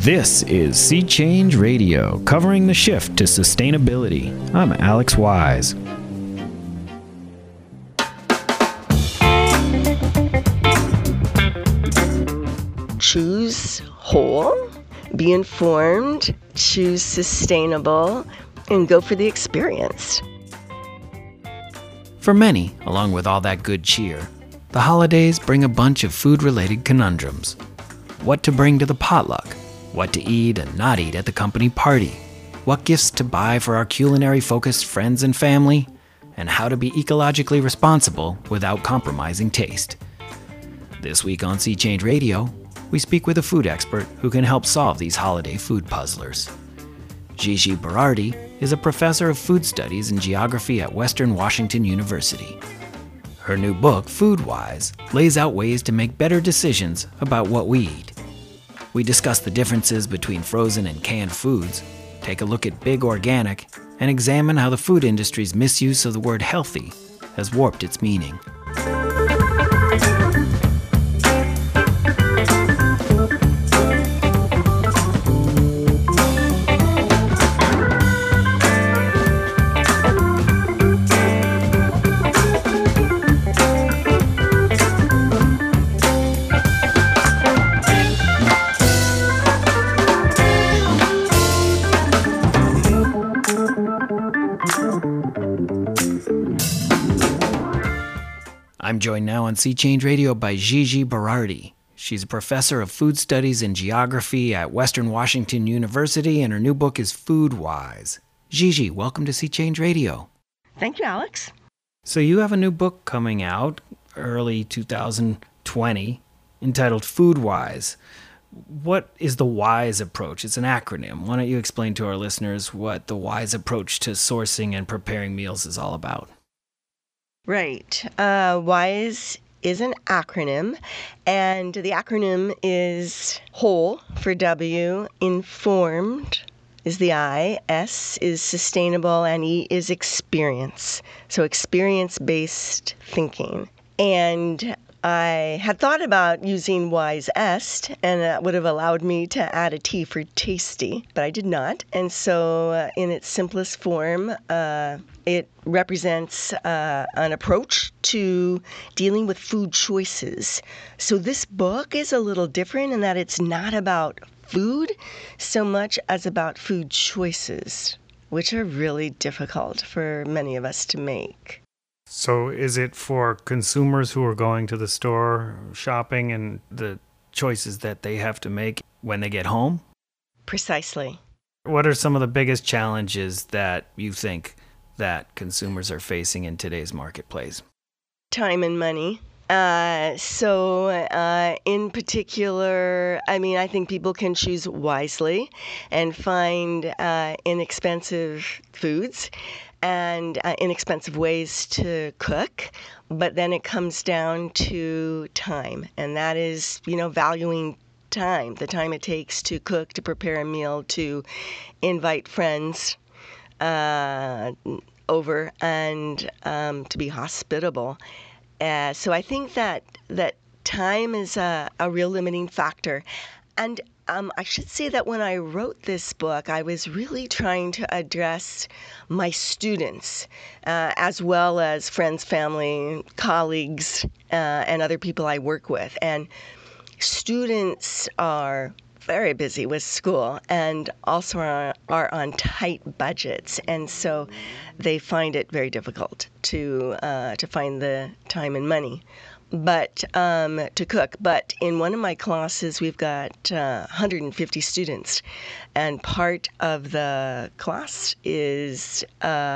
This is Sea Change Radio, covering the shift to sustainability. I'm Alex Wise. Choose whole, be informed, choose sustainable, and go for the experience. For many, along with all that good cheer, the holidays bring a bunch of food-related conundrums. What to bring to the potluck, what to eat and not eat at the company party, what gifts to buy for our culinary-focused friends and family, and how to be ecologically responsible without compromising taste. This week on Sea Change Radio, we speak with a food expert who can help solve these holiday food puzzlers. Gigi Berardi is a professor of food studies and geography at Western Washington University. Her new book, Food Wise, lays out ways to make better decisions about what we eat. We discuss the differences between frozen and canned foods, take a look at big organic, and examine how the food industry's misuse of the word healthy has warped its meaning. I'm joined now on Sea Change Radio by Gigi Berardi. She's a professor of food studies and geography at Western Washington University, and her new book is Food Wise. Gigi, welcome to Sea Change Radio. Thank you, Alex. So you have a new book coming out early 2020 entitled Food Wise. What is the WISE approach? It's an acronym. Why don't you explain to our listeners what the WISE approach to sourcing and preparing meals is all about? Right. WISE is an acronym, and the acronym is WHOLE for W, informed is the I, S is sustainable, and E is experience. So experience-based thinking. And I had thought about using WISE-est, and that would have allowed me to add a T for tasty, but I did not. And so in its simplest form, it represents an approach to dealing with food choices. So this book is a little different in that it's not about food so much as about food choices, which are really difficult for many of us to make. So is it for consumers who are going to the store shopping and the choices that they have to make when they get home? Precisely. What are some of the biggest challenges that you think that consumers are facing in today's marketplace? Time and money. In particular, I think people can choose wisely and find inexpensive foods and inexpensive ways to cook, but then it comes down to time, and that is, valuing time, the time it takes to cook, to prepare a meal, to invite friends over, and to be hospitable. So I think that time is a real limiting factor. And I should say that when I wrote this book, I was really trying to address my students, as well as friends, family, colleagues, and other people I work with. And students are very busy with school and also are on tight budgets, and so they find it very difficult to find the time and money, but to cook. But in one of my classes, we've got 150 students, and part of the class is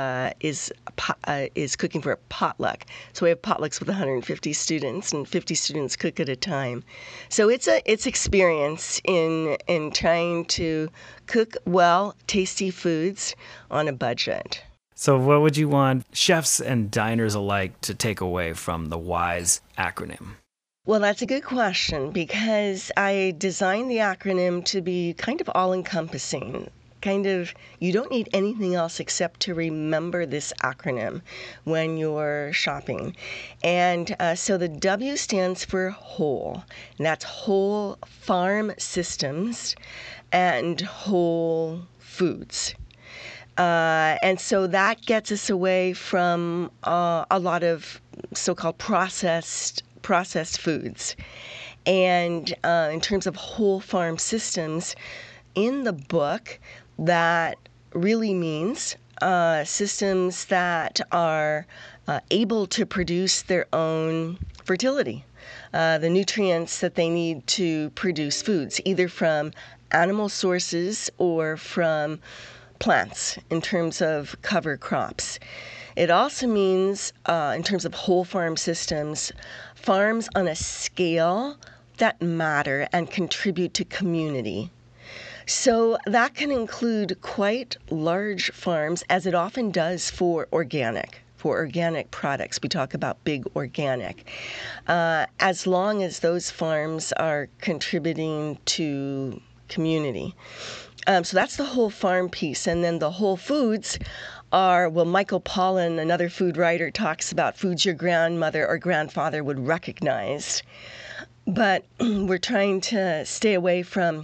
cooking for a potluck. So we have potlucks with 150 students, and 50 students cook at a time. So it's experience in trying to cook well, tasty foods on a budget. So what would you want chefs and diners alike to take away from the WISE acronym? Well, that's a good question, because I designed the acronym to be kind of all-encompassing. you don't need anything else except to remember this acronym when you're shopping. And so the W stands for whole, and that's whole farm systems and whole foods. And so that gets us away from a lot of so-called processed foods. And in terms of whole farm systems, in the book, that really means systems that are able to produce their own fertility, the nutrients that they need to produce foods, either from animal sources or from plants in terms of cover crops. It also means, in terms of whole farm systems, farms on a scale that matter and contribute to community. So that can include quite large farms, as it often does for organic products. We talk about big organic. As long as those farms are contributing to community. So that's the whole farm piece. And then the whole foods are, well, Michael Pollan, another food writer, talks about foods your grandmother or grandfather would recognize. But we're trying to stay away from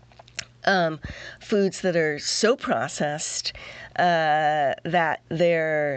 foods that are so processed that they're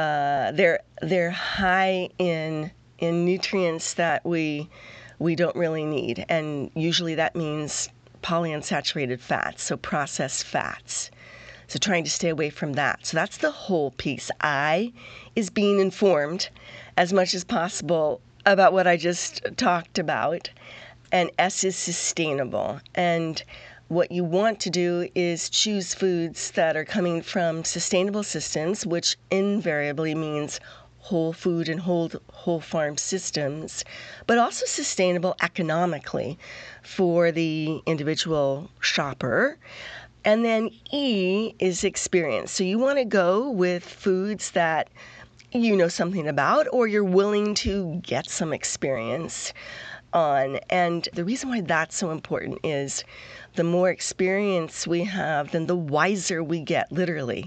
high in nutrients that we don't really need, and usually that means polyunsaturated fats, so processed fats. So trying to stay away from that. So that's the whole piece. I is being informed as much as possible about what I just talked about, and S is sustainable. And what you want to do is choose foods that are coming from sustainable systems, which invariably means whole food and whole farm systems, but also sustainable economically for the individual shopper. And then E is experience. So you want to go with foods that you know something about, or you're willing to get some experience on. And the reason why that's so important is the more experience we have, then the wiser we get, literally.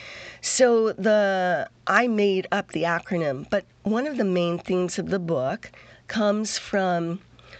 So I made up the acronym, but one of the main themes of the book comes from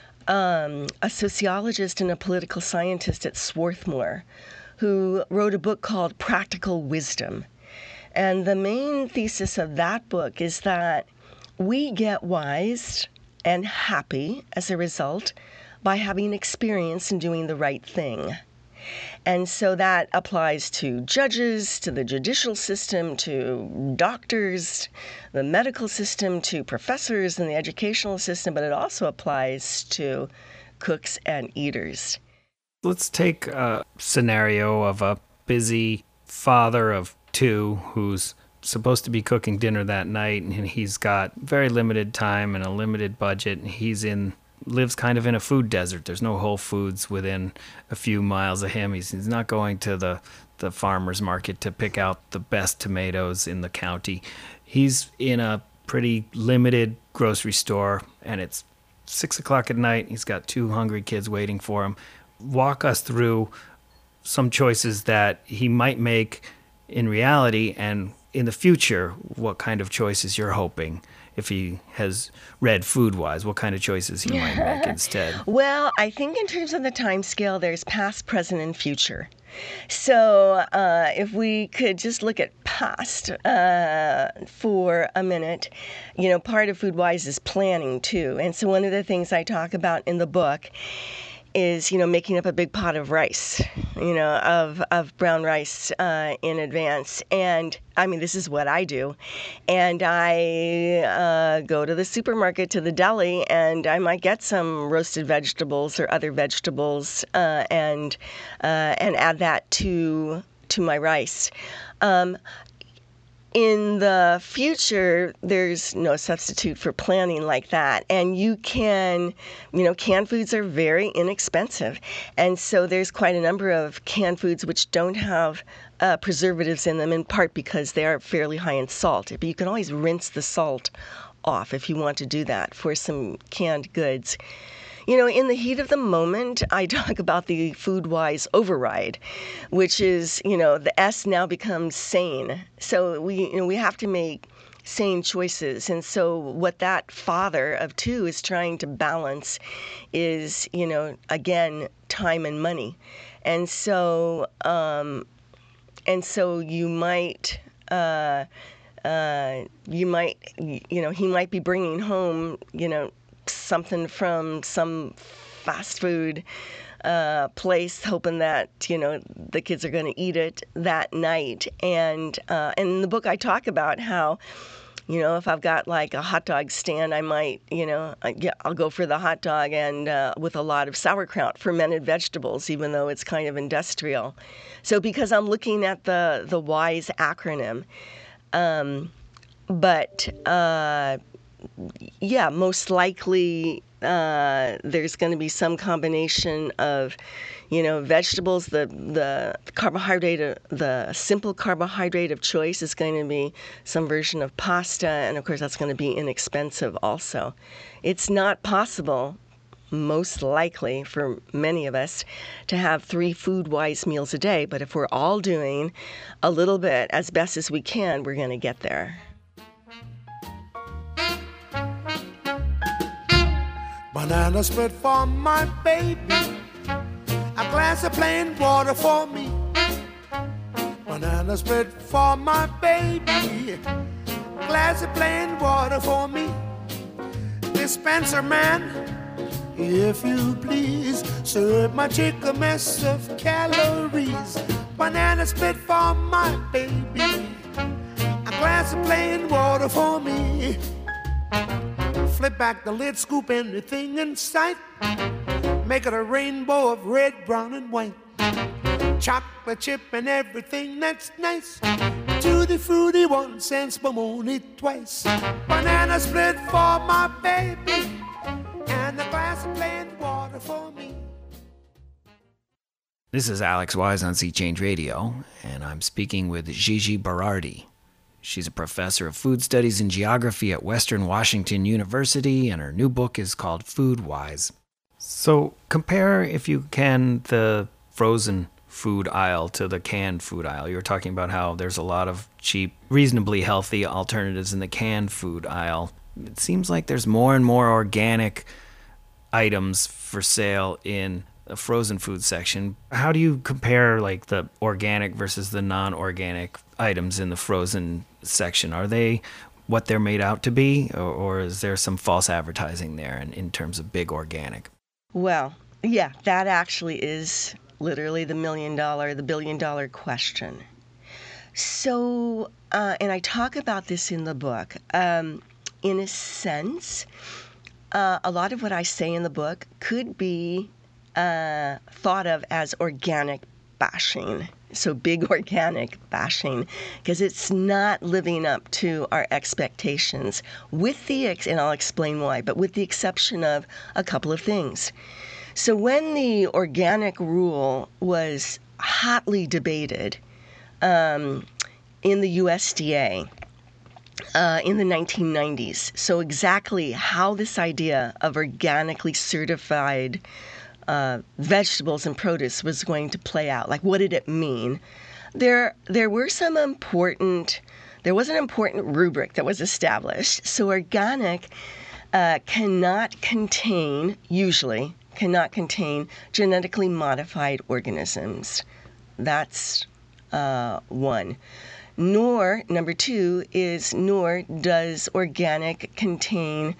a sociologist and a political scientist at Swarthmore, who wrote a book called Practical Wisdom. And the main thesis of that book is that we get wise and happy as a result by having experience in doing the right thing. And so that applies to judges, to the judicial system, to doctors, the medical system, to professors in the educational system, but it also applies to cooks and eaters. Let's take a scenario of a busy father of two who's supposed to be cooking dinner that night, and he's got very limited time and a limited budget, and lives kind of in a food desert. There's no Whole Foods within a few miles of him. He's not going to the farmer's market to pick out the best tomatoes in the county. He's in a pretty limited grocery store, and it's 6 o'clock at night. He's got two hungry kids waiting for him. Walk us through some choices that he might make in reality, and in the future, what kind of choices you're hoping, if he has read food-wise, what kind of choices he might make instead. Well, I think in terms of the time scale, there's past, present, and future. So if we could just look at past for a minute, part of FoodWise is planning too. And so one of the things I talk about in the book is, making up a big pot of rice, of brown rice in advance. And I mean, this is what I do. And I go to the supermarket, to the deli, and I might get some roasted vegetables or other vegetables and add that to my rice. In the future, there's no substitute for planning like that. And you can, canned foods are very inexpensive. And so there's quite a number of canned foods which don't have preservatives in them, in part because they are fairly high in salt. But you can always rinse the salt off if you want to do that for some canned goods. In the heat of the moment, I talk about the food-wise override, which is, the S now becomes sane. So we have to make sane choices. And so what that father of two is trying to balance is, again, time and money. And so he might be bringing home, something from some fast food place, hoping that the kids are going to eat it that night. And in the book, I talk about how, if I've got like a hot dog stand, I might, I'll go for the hot dog and with a lot of sauerkraut, fermented vegetables, even though it's kind of industrial. So because I'm looking at the WISE acronym, most likely there's going to be some combination of, vegetables. The carbohydrate, the simple carbohydrate of choice is going to be some version of pasta, and of course that's going to be inexpensive also. It's not possible, most likely for many of us, to have 3 food-wise meals a day, but if we're all doing a little bit as best as we can, we're going to get there. Banana split for my baby, a glass of plain water for me. Banana split for my baby, a glass of plain water for me. Dispenser man, if you please, serve my chick a mess of calories. Banana split for my baby, a glass of plain water for me. Flip back the lid, scoop anything in sight. Make it a rainbow of red, brown, and white. Chocolate chip and everything that's nice. Tutti frutti, 1 cent, spumoni twice. Banana split for my baby, and a glass of plain water for me. This is Alex Wise on Sea Change Radio, and I'm speaking with Gigi Berardi. She's a professor of food studies and geography at Western Washington University, and her new book is called Food Wise. So compare, if you can, the frozen food aisle to the canned food aisle. You were talking about how there's a lot of cheap, reasonably healthy alternatives in the canned food aisle. It seems like there's more and more organic items for sale in the frozen food section. How do you compare like the organic versus the non-organic items in the frozen section? Are they what they're made out to be, or is there some false advertising there in terms of big organic? Well, yeah, that actually is literally the billion-dollar question. So, and I talk about this in the book. In a sense, a lot of what I say in the book could be thought of as organic bashing. So big organic bashing, because it's not living up to our expectations, and I'll explain why, but with the exception of a couple of things. So when the organic rule was hotly debated in the USDA in the 1990s, so exactly how this idea of organically certified vegetables and produce was going to play out. Like, what did it mean? There was an important rubric that was established. So organic usually cannot contain genetically modified organisms. That's one. Number two is, nor does organic contain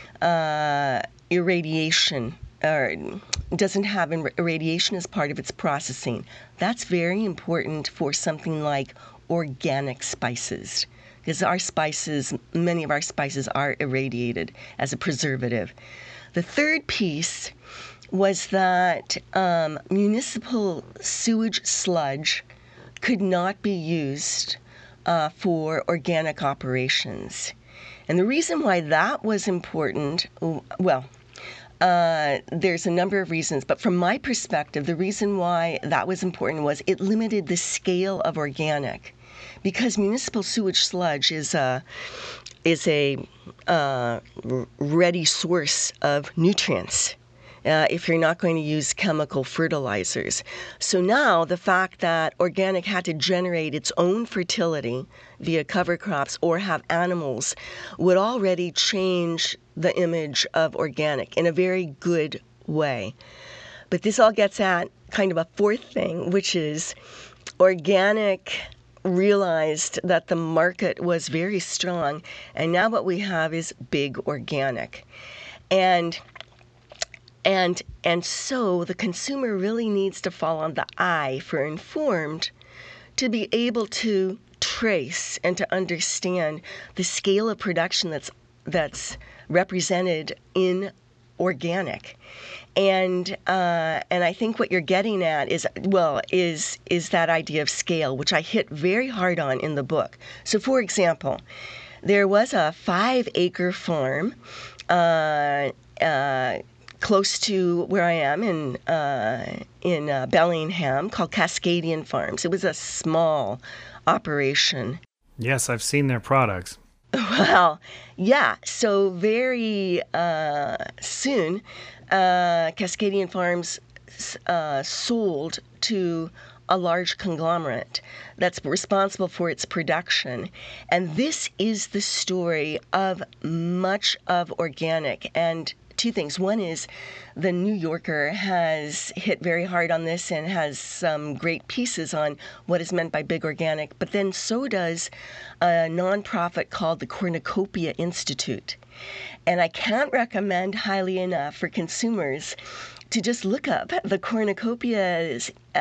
irradiation, or doesn't have irradiation as part of its processing. That's very important for something like organic spices, because many of our spices are irradiated as a preservative. The third piece was that municipal sewage sludge could not be used for organic operations. And the reason why that was important, there's a number of reasons, but from my perspective, the reason why that was important was it limited the scale of organic, because municipal sewage sludge is a ready source of nutrients. if you're not going to use chemical fertilizers. So now the fact that organic had to generate its own fertility via cover crops or have animals would already change the image of organic in a very good way. But this all gets at kind of a fourth thing, which is organic realized that the market was very strong, and now what we have is big organic. And so the consumer really needs to fall on the I for informed to be able to trace and to understand the scale of production that's represented in organic. And I think what you're getting at is that idea of scale, which I hit very hard on in the book. So, for example, there was a 5-acre farm close to where I am in Bellingham called Cascadian Farms. It was a small operation. Yes, I've seen their products. Well, yeah. So very soon, Cascadian Farms sold to a large conglomerate that's responsible for its production. And this is the story of much of organic. And two things. One is the New Yorker has hit very hard on this and has some great pieces on what is meant by big organic, but then so does a nonprofit called the Cornucopia Institute. And I can't recommend highly enough for consumers to just look up the Cornucopia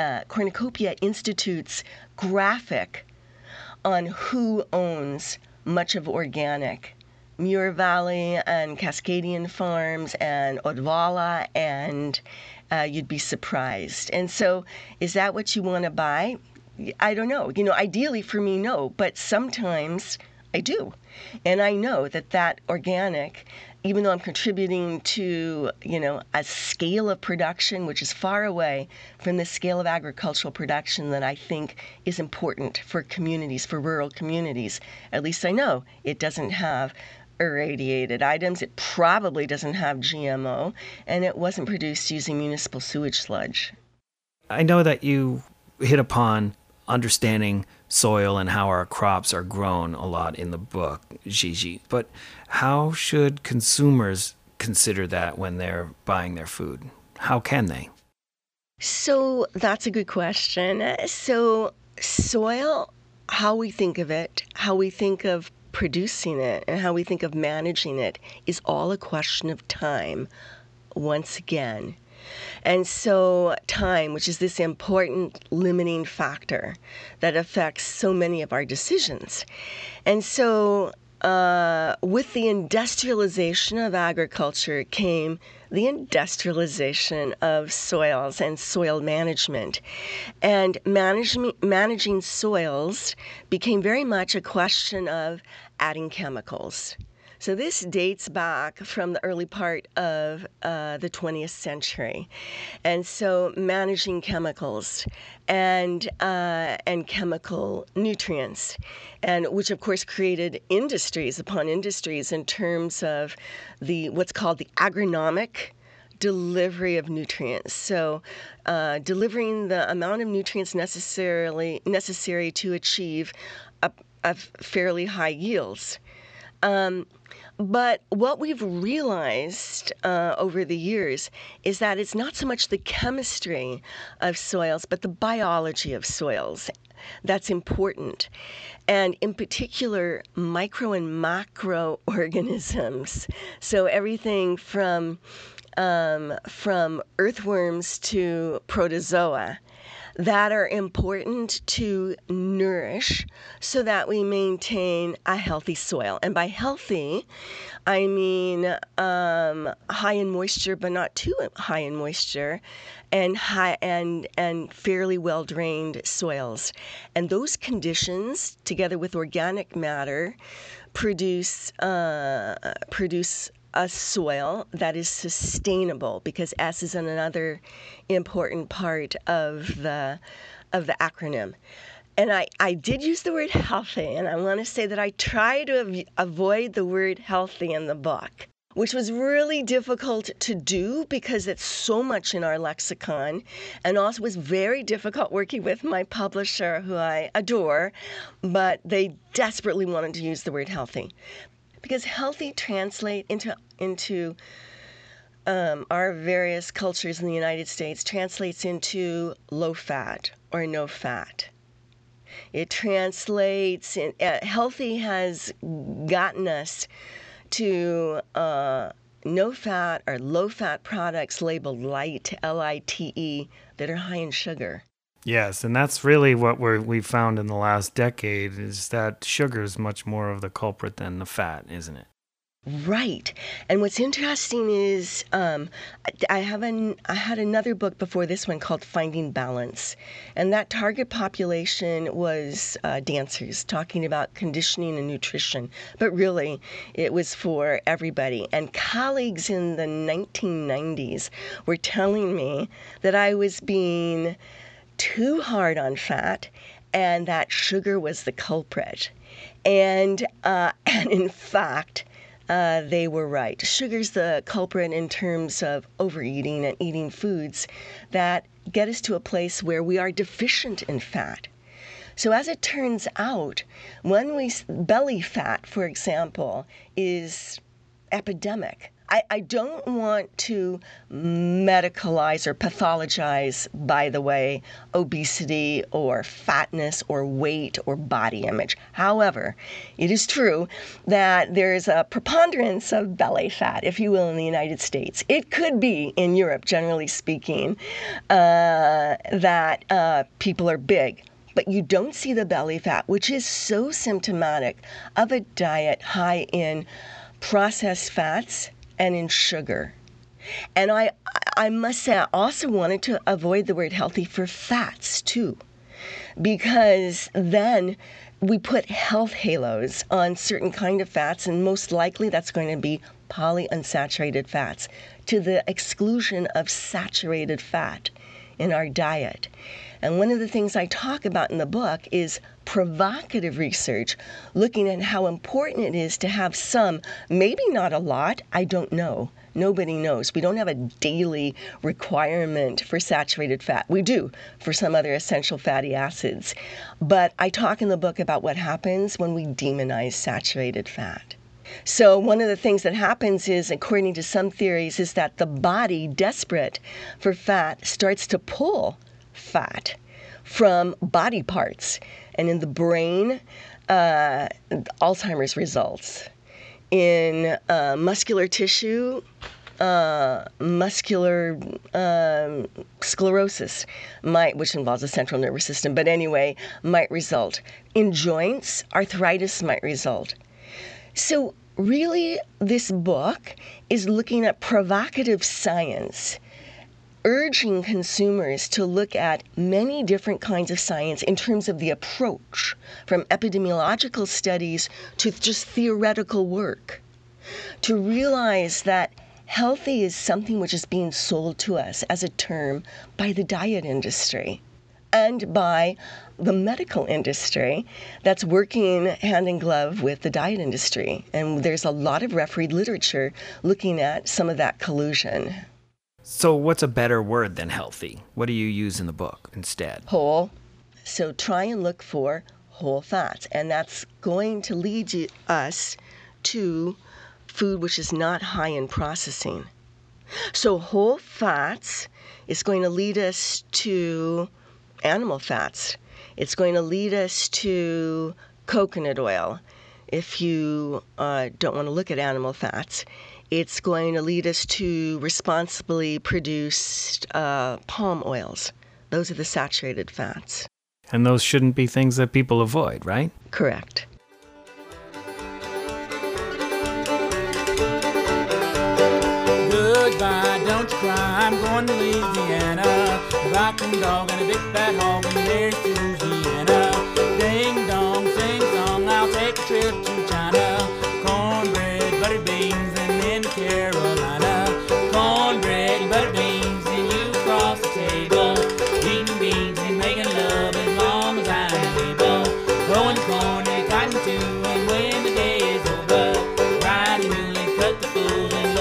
Institute's graphic on who owns much of organic. Muir Valley and Cascadian Farms and Odwalla, and you'd be surprised. And so is that what you want to buy? I don't know. Ideally for me, no, but sometimes I do. And I know that organic, even though I'm contributing to, a scale of production which is far away from the scale of agricultural production that I think is important for communities, for rural communities, at least I know it doesn't have irradiated items, it probably doesn't have GMO, and it wasn't produced using municipal sewage sludge. I know that you hit upon understanding soil and how our crops are grown a lot in the book, Gigi, but how should consumers consider that when they're buying their food? How can they? So that's a good question. So soil, how we think of it, how we think of producing it, and how we think of managing it is all a question of time, once again. And so time, which is this important limiting factor that affects so many of our decisions. And so with the industrialization of agriculture came the industrialization of soils and soil management. And managing soils became very much a question of adding chemicals. So this dates back from the early part of the 20th century. And so managing chemicals and chemical nutrients, and which of course created industries upon industries in terms of what's called the agronomic delivery of nutrients. So delivering the amount of nutrients necessary to achieve a fairly high yields. But what we've realized over the years is that it's not so much the chemistry of soils, but the biology of soils that's important. And in particular, micro and macro organisms. So everything from earthworms to protozoa that are important to nourish so that we maintain a healthy soil. And by healthy, I mean high in moisture, but not too high in moisture, and high and fairly well drained soils. And those conditions, together with organic matter, produce a soil that is sustainable, because S is another important part of the acronym. And I did use the word healthy, and I want to say that I try to avoid the word healthy in the book. which was really difficult to do because it's so much in our lexicon, and also was very difficult working with my publisher, who I adore, but they desperately wanted to use the word healthy. Because healthy translate into our various cultures in the United States translates into low fat or no fat. It translates in, healthy has gotten us to no fat or low fat products labeled light, L-I-T-E, that are high in sugar. Yes, and that's really what we've found in the last decade, is that sugar is much more of the culprit than the fat, isn't it? Right. And what's interesting is I had another book before this one called Finding Balance. And that target population was dancers, talking about conditioning and nutrition. But really, it was for everybody. And colleagues in the 1990s were telling me that I was being too hard on fat and that sugar was the culprit. And in fact, they were right. Sugar's the culprit in terms of overeating and eating foods that get us to a place where we are deficient in fat. So as it turns out, belly fat, for example, is epidemic. I don't want to medicalize or pathologize, by the way, obesity or fatness or weight or body image. However, it is true that there is a preponderance of belly fat, if you will, in the United States. It could be in Europe, generally speaking, that people are big. But you don't see the belly fat, which is so symptomatic of a diet high in processed fats and in sugar. And I must say, I also wanted to avoid the word healthy for fats too, because then we put health halos on certain kind of fats, and most likely that's going to be polyunsaturated fats, to the exclusion of saturated fat in our diet. And one of the things I talk about in the book is provocative research, looking at how important it is to have some, maybe not a lot, I don't know. Nobody knows. We don't have a daily requirement for saturated fat. We do for some other essential fatty acids. But I talk in the book about what happens when we demonize saturated fat. So one of the things that happens is, according to some theories, is that the body, desperate for fat, starts to pull fat from body parts. And in the brain, Alzheimer's results. In muscular tissue, muscular sclerosis, which involves the central nervous system, but anyway, might result. In joints, arthritis might result. So really, this book is looking at provocative science, urging consumers to look at many different kinds of science in terms of the approach, from epidemiological studies to just theoretical work, to realize that healthy is something which is being sold to us as a term by the diet industry and by the medical industry that's working hand in glove with the diet industry. And there's a lot of refereed literature looking at some of that collusion. So what's a better word than healthy? What do you use in the book instead? Whole. So try and look for whole fats. And that's going to lead us to food which is not high in processing. So whole fats is going to lead us to animal fats. It's going to lead us to coconut oil. If you don't want to look at animal fats, it's going to lead us to responsibly produced palm oils. Those are the saturated fats. And those shouldn't be things that people avoid, right? Correct. Goodbye, don't you cry, I'm going to Louisiana. Rockin' dog and a big fat hog, and there's Louisiana. Ding dong, sing song, I'll take a trip to China. Cornbread, buttered beans, and then to Carolina. Cornbread and buttered beans, and you cross the table. Eating beans and making love as long as I'm able. Growing corn and cotton too, and when the day is over, riding mule and cut the fool and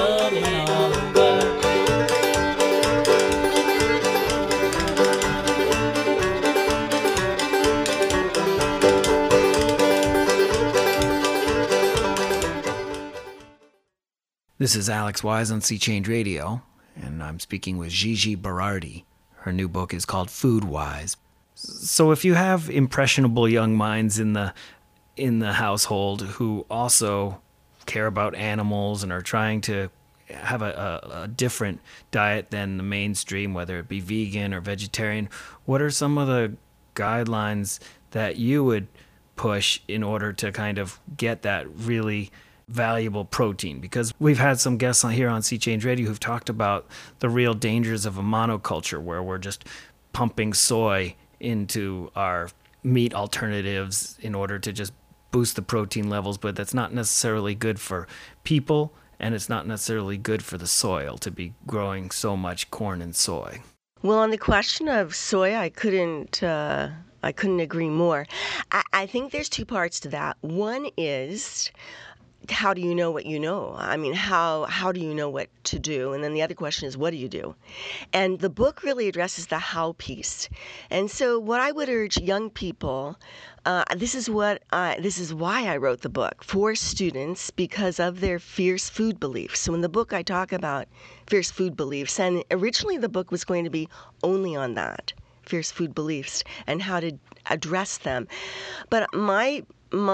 This is Alex Wise on Sea Change Radio, and I'm speaking with Gigi Berardi. Her new book is called Food Wise. So if you have impressionable young minds in the household who also care about animals and are trying to have a different diet than the mainstream, whether it be vegan or vegetarian, what are some of the guidelines that you would push in order to kind of get that really valuable protein? Because we've had some guests here on Sea Change Radio who've talked about the real dangers of a monoculture where we're just pumping soy into our meat alternatives in order to just boost the protein levels, but that's not necessarily good for people, and it's not necessarily good for the soil to be growing so much corn and soy. Well, on the question of soy, I couldn't agree more. I think there's two parts to that. One is, how do you know what you know? I mean, how do you know what to do? And then the other question is, what do you do? And the book really addresses the how piece. And so what I would urge young people, this is why I wrote the book, for students, because of their fierce food beliefs. So in the book, I talk about fierce food beliefs. And originally the book was going to be only on that, fierce food beliefs, and how to address them. But my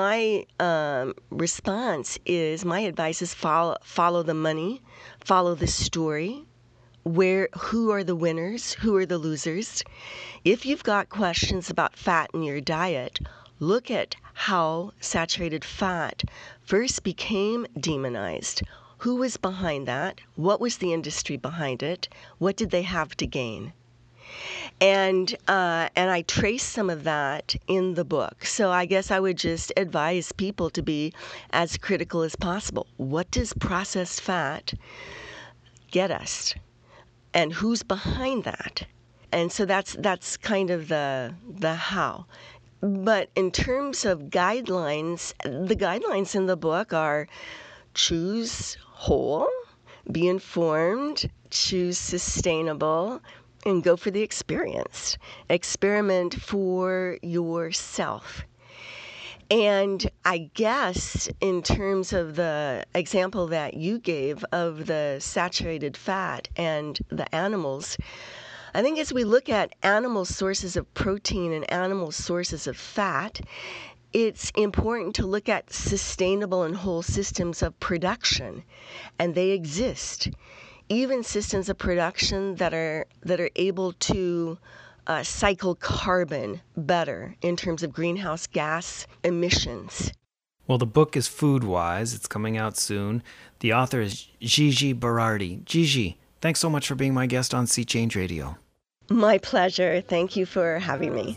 response is, my advice is follow the money, follow the story. Who are the winners? Who are the losers? If you've got questions about fat in your diet, look at how saturated fat first became demonized. Who was behind that? What was the industry behind it? What did they have to gain? And I trace some of that in the book. So I guess I would just advise people to be as critical as possible. What does processed fat get us? And who's behind that? And so that's kind of the how. But in terms of guidelines, the guidelines in the book are choose whole, be informed, choose sustainable, and go for the experience. Experiment for yourself. And I guess in terms of the example that you gave of the saturated fat and the animals, I think as we look at animal sources of protein and animal sources of fat, it's important to look at sustainable and whole systems of production, and they exist. Even systems of production that are able to cycle carbon better in terms of greenhouse gas emissions. Well, the book is Food Wise. It's coming out soon. The author is Gigi Berardi. Gigi, thanks so much for being my guest on Sea Change Radio. My pleasure. Thank you for having me.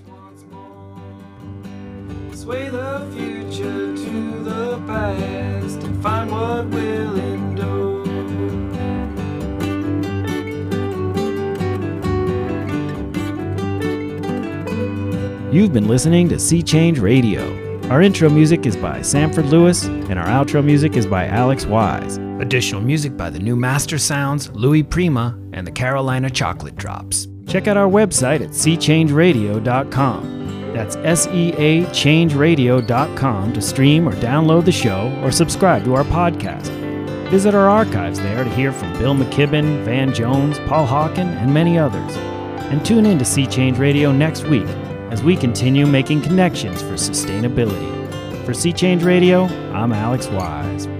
Sway the future to the past and find what will endure. You've been listening to Sea Change Radio. Our intro music is by Sanford Lewis, and our outro music is by Alex Wise. Additional music by the New Master Sounds, Louis Prima, and the Carolina Chocolate Drops. Check out our website at seachangeradio.com. That's SEAchangeradio.com to stream or download the show or subscribe to our podcast. Visit our archives there to hear from Bill McKibben, Van Jones, Paul Hawken, and many others. And tune in to Sea Change Radio next week as we continue making connections for sustainability. For Sea Change Radio, I'm Alex Wise.